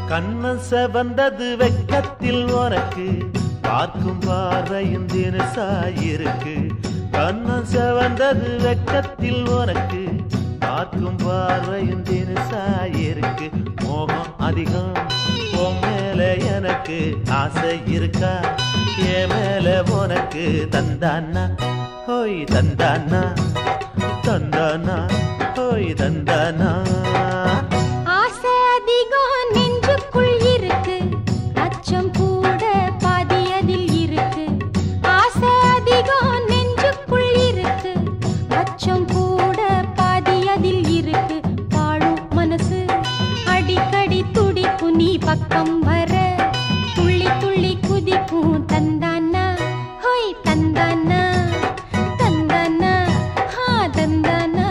கண்ணன் செவந்தது வெக்கத்தில் உனக்கு பார்க்கும் பார்வையும் தினசாயிருக்கு. கண்ணன் செவந்தது வெக்கத்தில் உனக்கு பார்க்கும் பார்வையும் தினசாயிருக்கு. மோகம் அதிகம் உன் மேல எனக்கு ஆசை இருக்கா? என் மேல உனக்கு தந்தானா ஹோய் தந்தானா தந்தானா ஹோய் தந்தானா. ஆசை அதிகம் நெஞ்சுக்குள் இருக்கு, அச்சம் கூட பாதி அதில் இருக்கு. ஆசை அதிகம் நெஞ்சுக்குள் இருக்கு, அச்சம் கூட பாதி அதில் இருக்கு. பாழும் மனசு அடிக்கடி துடிக்கும் நீ பக்கம் வர, துள்ளி துள்ளி குதிக்கும். தந்தானா ஹோய் தந்தானா தந்தானா ஹா தந்தானா.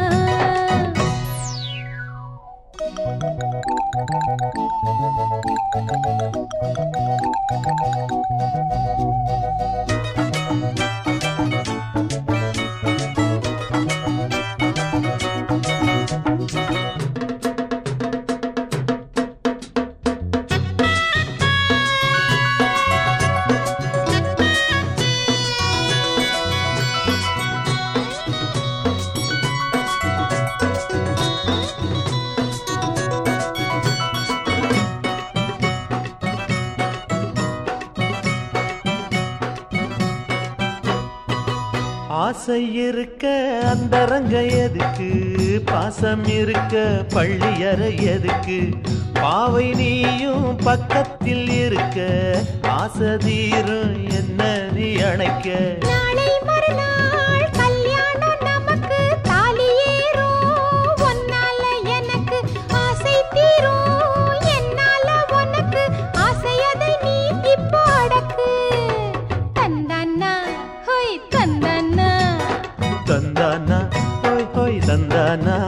ஆசை இருக்க அந்தரங்க எதுக்கு, பாசம் இருக்க பள்ளியறை எதுக்கு. பாவை நீயும் பக்கத்தில் இருக்க, ஆசை தீரும் என்ன நீ அணைக்க. நாளை மறுநாள் கல்யாணம் நமக்கு, தாலி ஏறும் உன்னால எனக்கு ஆசை தீரும். என்னால உனக்கு ஆசை, அதை நீ இப்போ அடக்கு. தந்தானா ஹோய் தந்தானா தந்தானா ஹோய் ஹோய் தந்தானா.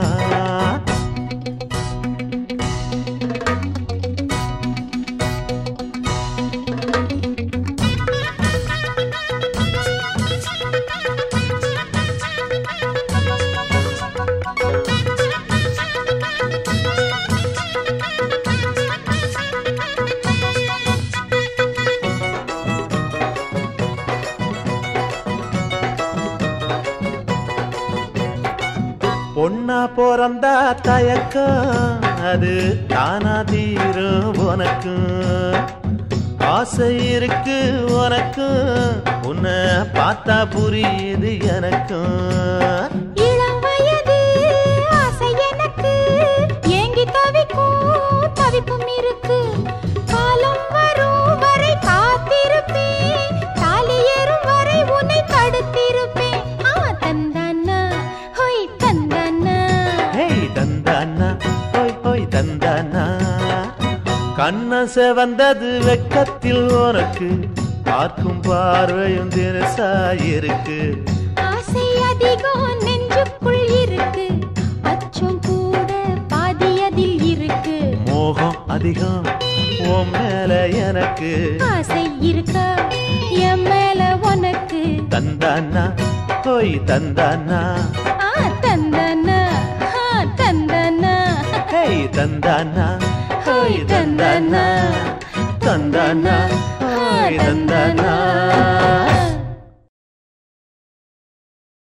பொண்ணா பிறந்தா தயக்கம், அது தானா தீரும் உனக்கும். ஆசை இருக்கு உனக்கும், உன்னை பார்த்தா புரியுது எனக்கும். இளம் வயது ஆசை எனக்கு, ஏங்கி தவிக்கும் தவிப்பும் இருக்கு. காலம் வரும் வரை காத்திருப்பேன், தாலி ஏறும் வரை உன்னை தடுத்திருப்பேன். தந்தானா ஹோய் தந்தானா ஹேய் தந்தானா ஹோய் ஹோய் தந்தானா. கண்ண செவந்தது வெக்கத்தில் உனக்கு பார்க்கும் பார்வையும் தினசாயிருக்கு. ஆசை அதிகம் நெஞ்சுக்குள் இருக்கு, அச்சம் கூட பாதி அதில் இருக்கு. மோகம் அதிகம் உன் மேல எனக்கு ஆசை இருக்கா என் மேல உனக்கு. தந்தானா ஹோய் தந்தானா தந்தானா தந்தானா ஹேய் தந்தானா ஹோய் தந்தானா தந்தானா ஹோய் தந்தானா.